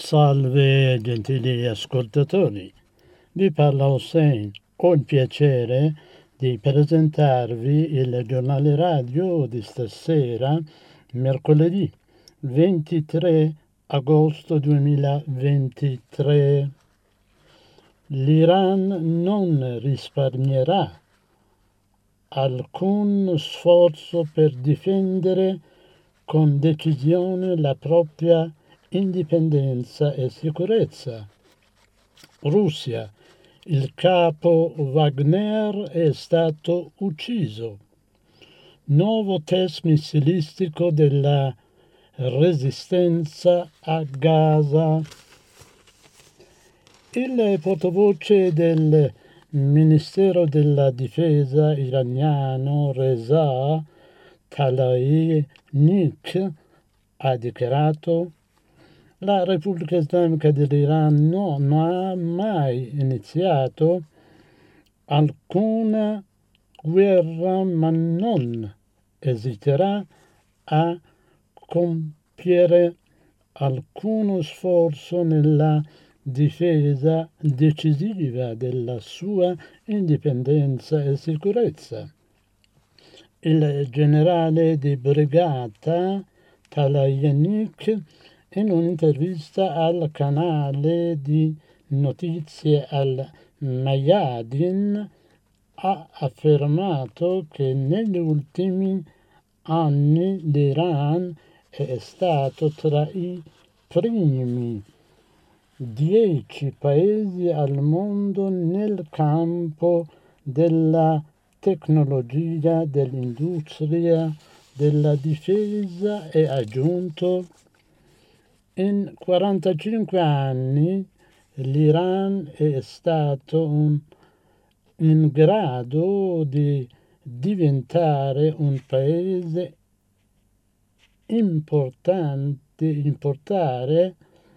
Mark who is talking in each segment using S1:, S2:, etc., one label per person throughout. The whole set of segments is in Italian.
S1: Salve gentili ascoltatori, vi parla Hossein. Ho il piacere di presentarvi il giornale radio di stasera, mercoledì 23 agosto 2023. L'Iran non risparmierà alcun sforzo per difendere con decisione la propria indipendenza e sicurezza. Russia. Il capo Wagner è stato ucciso. Nuovo test missilistico della resistenza a Gaza. Il portavoce del Ministero della Difesa iraniano Reza Tlaibnik ha dichiarato: la Repubblica Islamica dell'Iran non ha mai iniziato alcuna guerra, ma non esiterà a compiere alcuno sforzo nella difesa decisiva della sua indipendenza e sicurezza. Il generale di brigata Tlaibnik, in un'intervista al canale di notizie Al Mayadin, ha affermato che negli ultimi anni l'Iran è stato tra i primi 10 paesi al mondo nel campo della tecnologia, dell'industria, della difesa e ha aggiunto: in 45 anni l'Iran è stato in grado di diventare un paese importare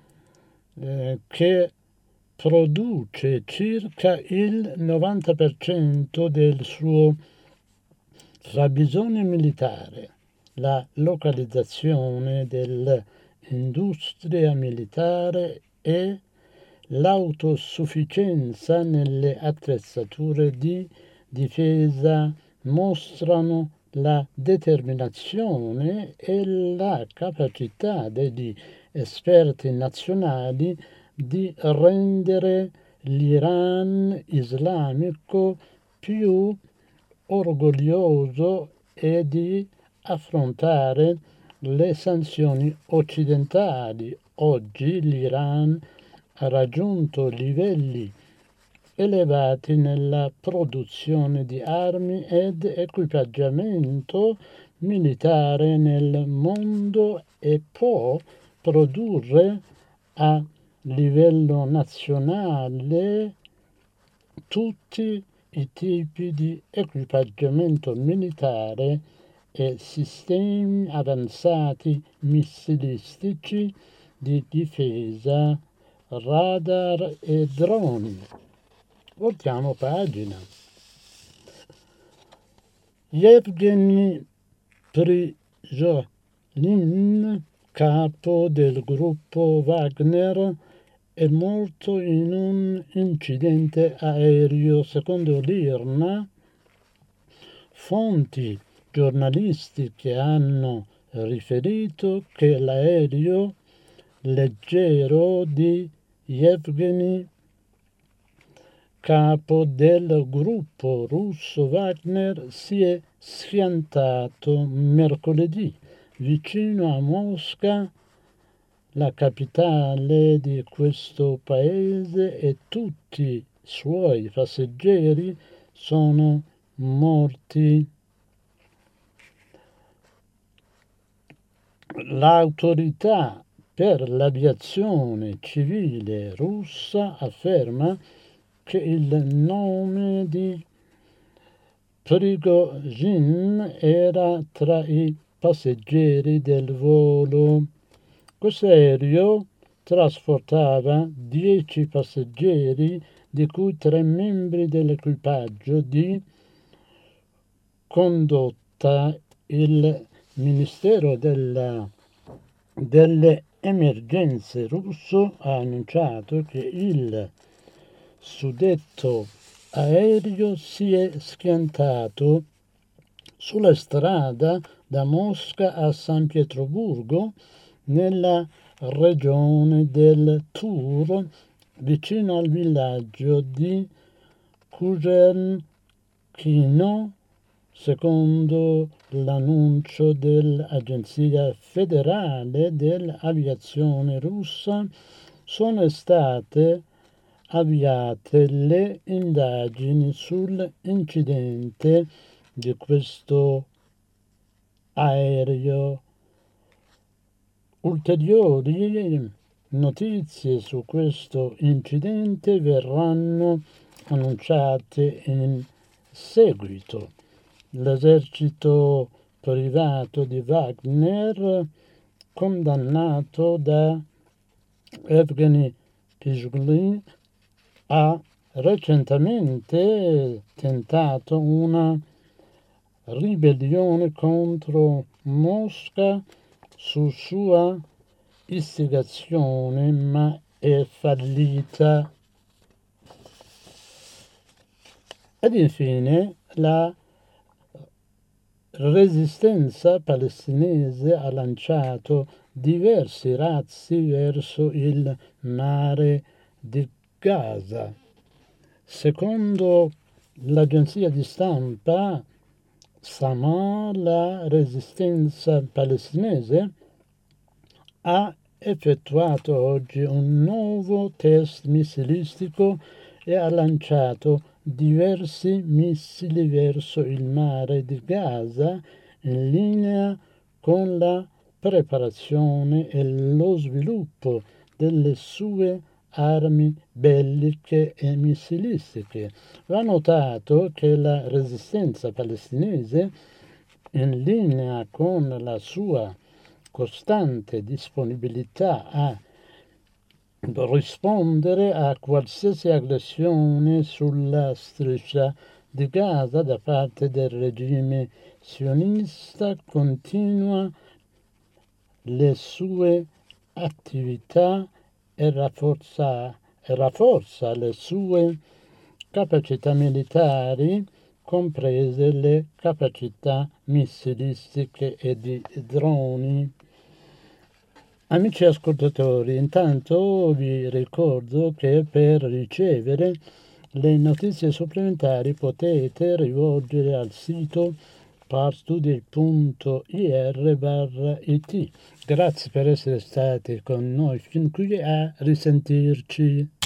S1: che produce circa il 90% del suo fabbisogno militare. La localizzazione dell'industria militare e l'autosufficienza nelle attrezzature di difesa mostrano la determinazione e la capacità degli esperti nazionali di rendere l'Iran islamico più orgoglioso e di affrontare le sanzioni occidentali. Oggi l'Iran ha raggiunto livelli elevati nella produzione di armi ed equipaggiamento militare nel mondo e può produrre a livello nazionale tutti i tipi di equipaggiamento militare e sistemi avanzati missilistici di difesa, radar e droni. Voltiamo pagina. Yevgeny Prigozhin, capo del gruppo Wagner, è morto in un incidente aereo, secondo l'IRNA. Fonti giornalistiche hanno riferito che l'aereo leggero di Yevgeny, capo del gruppo russo Wagner, si è schiantato mercoledì vicino a Mosca, la capitale di questo paese, e tutti i suoi passeggeri sono morti. L'autorità per l'aviazione civile russa afferma che il nome di Prigozhin era tra i passeggeri del volo. Questo aereo trasportava 10 passeggeri, di cui 3 membri dell'equipaggio di condotta. Il Ministero delle emergenze russo ha annunciato che il suddetto aereo si è schiantato sulla strada da Mosca a San Pietroburgo, nella regione del Tur, vicino al villaggio di Kuzernkino. Secondo l'annuncio dell'Agenzia federale dell'aviazione russa, sono state avviate le indagini sull'incidente di questo aereo. Ulteriori notizie su questo incidente verranno annunciate in seguito. L'esercito privato di Wagner, condannato da Evgeny Prigozhin, ha recentemente tentato una ribellione contro Mosca su sua istigazione, ma è fallita. Ed infine la resistenza palestinese ha lanciato diversi razzi verso il mare di Gaza. Secondo l'agenzia di stampa SAMA, la resistenza palestinese ha effettuato oggi un nuovo test missilistico e ha lanciato diversi missili verso il mare di Gaza, in linea con la preparazione e lo sviluppo delle sue armi belliche e missilistiche. Va notato che la resistenza palestinese, in linea con la sua costante disponibilità a rispondere a qualsiasi aggressione sulla striscia di Gaza da parte del regime sionista, continua le sue attività e rafforza le sue capacità militari, comprese le capacità missilistiche e di droni. Amici ascoltatori, intanto vi ricordo che per ricevere le notizie supplementari potete rivolgere al sito parstoday.ir/it. Grazie per essere stati con noi fin qui, a risentirci.